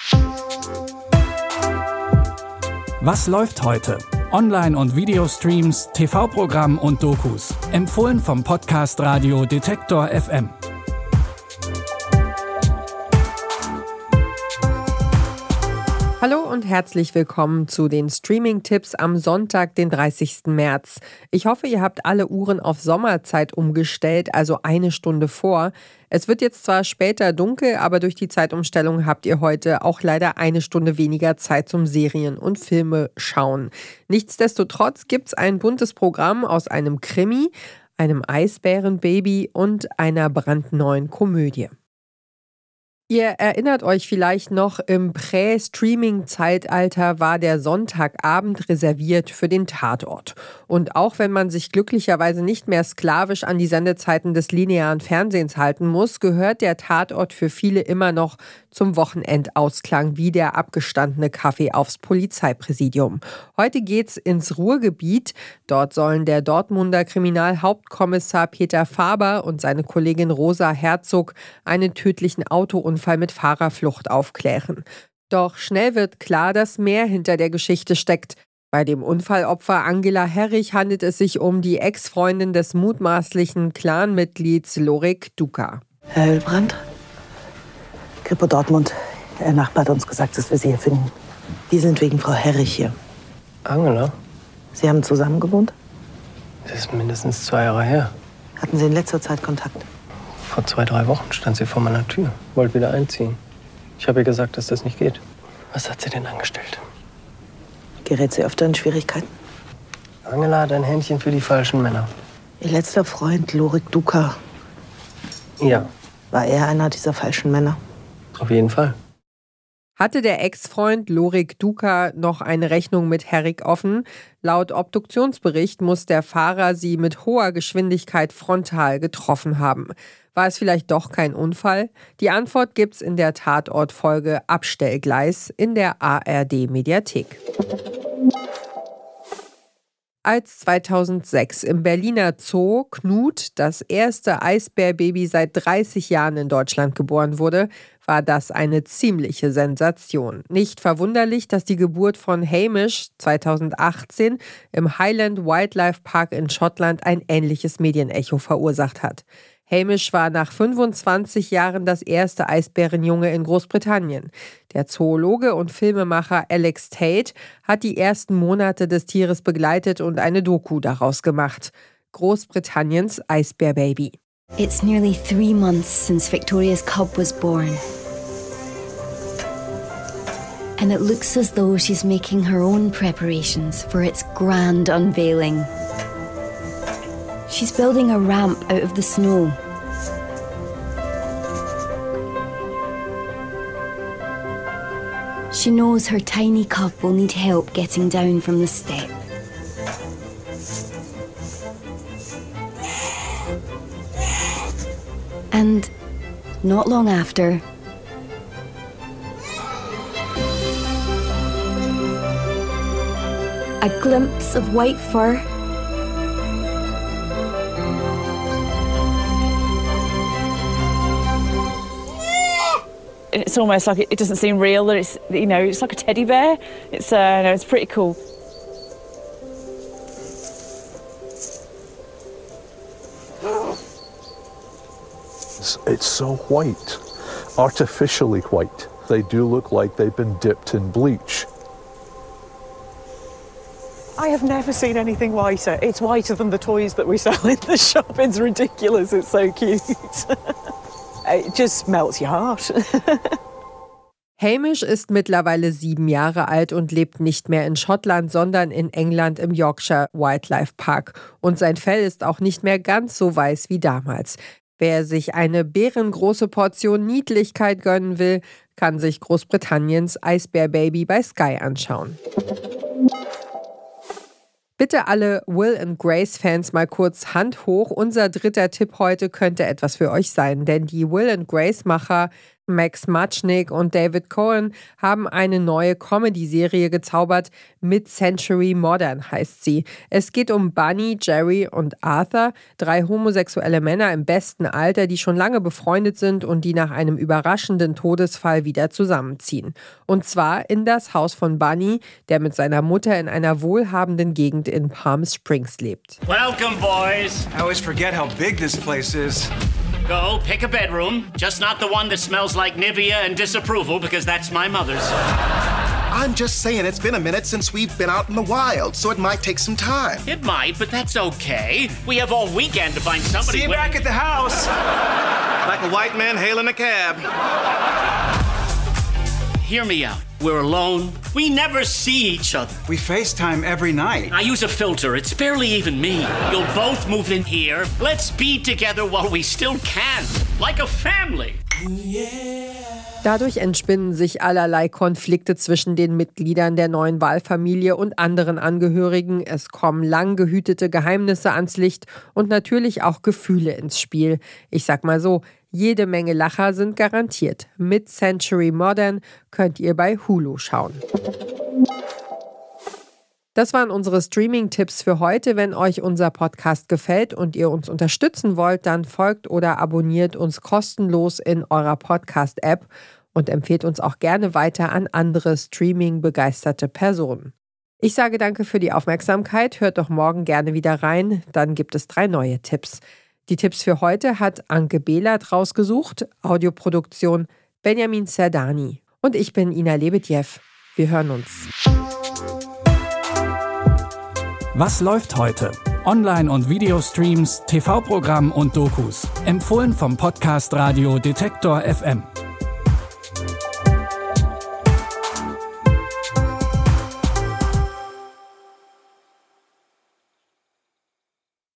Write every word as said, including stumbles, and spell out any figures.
Was läuft heute? Online- und Videostreams, T V-Programm und Dokus. Empfohlen vom Podcast Radio Detektor F M. Hallo und herzlich willkommen zu den Streaming-Tipps am Sonntag, den dreißigsten März. Ich hoffe, ihr habt alle Uhren auf Sommerzeit umgestellt, also eine Stunde vor. Es wird jetzt zwar später dunkel, aber durch die Zeitumstellung habt ihr heute auch leider eine Stunde weniger Zeit zum Serien und Filme schauen. Nichtsdestotrotz gibt's ein buntes Programm aus einem Krimi, einem Eisbärenbaby und einer brandneuen Komödie. Ihr erinnert euch vielleicht noch, im Prä-Streaming-Zeitalter war der Sonntagabend reserviert für den Tatort. Und auch wenn man sich glücklicherweise nicht mehr sklavisch an die Sendezeiten des linearen Fernsehens halten muss, gehört der Tatort für viele immer noch zum Wochenendausklang wie der abgestandene Kaffee aufs Polizeipräsidium. Heute geht's ins Ruhrgebiet. Dort sollen der Dortmunder Kriminalhauptkommissar Peter Faber und seine Kollegin Rosa Herzog einen tödlichen Autounfall mit Fahrerflucht aufklären. Doch schnell wird klar, dass mehr hinter der Geschichte steckt. Bei dem Unfallopfer Angela Herrich handelt es sich um die Ex-Freundin des mutmaßlichen Clanmitglieds Lorik Duka. Herr Hillbrand, Kripo Dortmund. Der Nachbar hat uns gesagt, dass wir Sie hier finden. Die sind wegen Frau Herrich hier. Angela? Sie haben zusammen gewohnt? Das ist mindestens zwei Jahre her. Hatten Sie in letzter Zeit Kontakt? Vor zwei, drei Wochen stand sie vor meiner Tür. Wollte wieder einziehen. Ich habe ihr gesagt, dass das nicht geht. Was hat sie denn angestellt? Gerät sie öfter in Schwierigkeiten? Angela hat ein Händchen für die falschen Männer. Ihr letzter Freund, Lorik Duka. Ja. War er einer dieser falschen Männer? Auf jeden Fall. Hatte der Ex-Freund Lorik Duka noch eine Rechnung mit Herrich offen? Laut Obduktionsbericht muss der Fahrer sie mit hoher Geschwindigkeit frontal getroffen haben. War es vielleicht doch kein Unfall? Die Antwort gibt's in der Tatortfolge Abstellgleis in der A R D-Mediathek. Als zweitausendsechs im Berliner Zoo Knut, das erste Eisbärbaby seit dreißig Jahren in Deutschland geboren wurde, war das eine ziemliche Sensation. Nicht verwunderlich, dass die Geburt von Hamish zweitausendachtzehn im Highland Wildlife Park in Schottland ein ähnliches Medienecho verursacht hat. Hamish war nach fünfundzwanzig Jahren das erste Eisbärenjunge in Großbritannien. Der Zoologe und Filmemacher Alex Tate hat die ersten Monate des Tieres begleitet und eine Doku daraus gemacht. Großbritanniens Eisbärbaby. It's nearly three months since Victoria's cub was born. And it looks as though she's making her own preparations for its grand unveiling. She's building a ramp out of the snow. She knows her tiny cub will need help getting down from the step. And not long after, a glimpse of white fur. It's almost like it, it doesn't seem real. That it's, you know, it's like a teddy bear. It's, uh, no, it's pretty cool. It's, it's so white, artificially white. They do look like they've been dipped in bleach. I have never seen anything whiter. It's whiter than the toys that we sell in the shop. It's ridiculous. It's so cute. It just melts your heart. Hamish ist mittlerweile sieben Jahre alt und lebt nicht mehr in Schottland, sondern in England im Yorkshire Wildlife Park. Und sein Fell ist auch nicht mehr ganz so weiß wie damals. Wer sich eine bärengroße Portion Niedlichkeit gönnen will, kann sich Großbritanniens Eisbärbaby bei Sky anschauen. Bitte alle Will and Grace-Fans mal kurz Hand hoch. Unser dritter Tipp heute könnte etwas für euch sein, denn die Will and Grace-Macher Max Matschnick und David Cohen haben eine neue Comedy-Serie gezaubert. Mid-Century Modern heißt sie. Es geht um Bunny, Jerry und Arthur, drei homosexuelle Männer im besten Alter, die schon lange befreundet sind und die nach einem überraschenden Todesfall wieder zusammenziehen. Und zwar in das Haus von Bunny, der mit seiner Mutter in einer wohlhabenden Gegend in Palm Springs lebt. Welcome, boys. I always forget how big this place is. Go, pick a bedroom. Just not the one that smells like Nivea and disapproval, because that's my mother's. I'm just saying it's been a minute since we've been out in the wild, so it might take some time. It might, but that's okay. We have all weekend to find somebody. See you with... back at the house. Like a white man hailing a cab. Hear me out. We're alone. We never see each other. We FaceTime every night. I use a filter. It's barely even me. You'll both move in here. Let's be together while we still can. Like a family. Dadurch entspinnen sich allerlei Konflikte zwischen den Mitgliedern der neuen Wahlfamilie und anderen Angehörigen. Es kommen lang gehütete Geheimnisse ans Licht und natürlich auch Gefühle ins Spiel. Ich sag mal so, jede Menge Lacher sind garantiert. Mid-Century Modern könnt ihr bei Hulu schauen. Das waren unsere Streaming-Tipps für heute. Wenn euch unser Podcast gefällt und ihr uns unterstützen wollt, dann folgt oder abonniert uns kostenlos in eurer Podcast-App und empfehlt uns auch gerne weiter an andere Streaming-begeisterte Personen. Ich sage danke für die Aufmerksamkeit. Hört doch morgen gerne wieder rein. Dann gibt es drei neue Tipps. Die Tipps für heute hat Anke Behlert rausgesucht, Audioproduktion Benjamin Zerdani. Und ich bin Ina Lebedjew. Wir hören uns. Was läuft heute? Online- und Videostreams, T V-Programm und Dokus. Empfohlen vom Podcast Radio Detektor F M.